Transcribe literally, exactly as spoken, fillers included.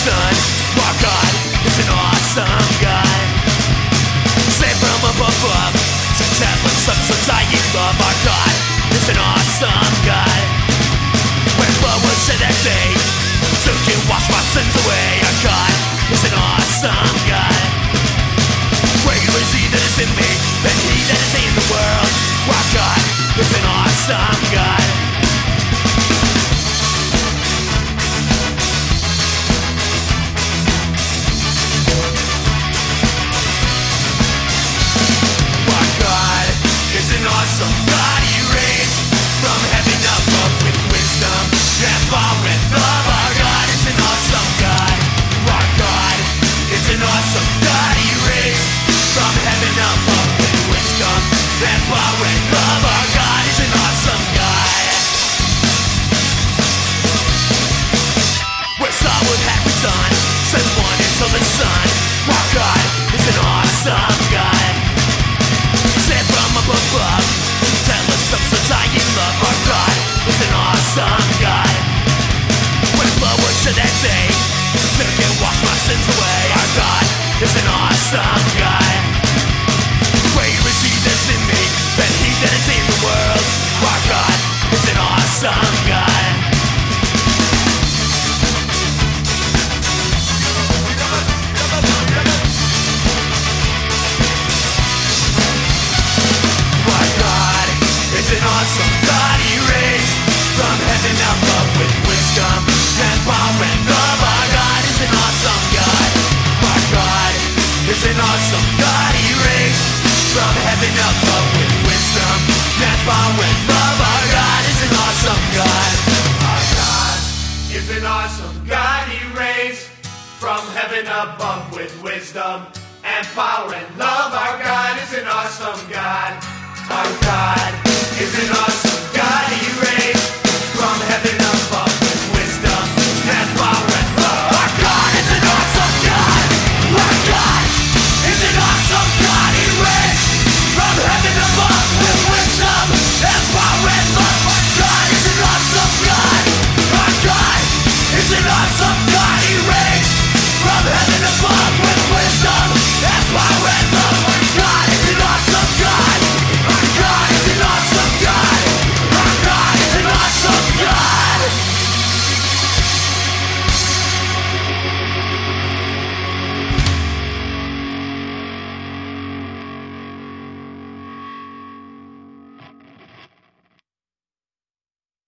Son. Our God is an awesome God. Sent from above to tell us of some dying love. Our God is an awesome God. Went forward to that day, took and washed my sins away. Our God is an awesome God. Greater is He that is in me than he that is in the world. Our God is an awesome God. An awesome God He raised from heaven above with wisdom and power and love. Our God is an awesome God. Our God is an awesome God He raised from heaven above with wisdom and power and love. Our God is an awesome God. Where Saul had redone, sends one until the sun. Our God is an awesome God. Sent from above, tell us of such dying love. Our God is an awesome God. Went forward to that day, took and washed my sins away. Our God is an awesome God. Greater is He that's in me than he that is in the world. Our God is an awesome God. An awesome God He raised from heaven above with wisdom and power and love. Our God is an awesome God. Our God is an awesome God He raised from heaven above with wisdom and power and love. Our God is an awesome God. Our God is an awesome God He raised from heaven above with wisdom and power and love. Our God is an awesome God. Our God is an awesome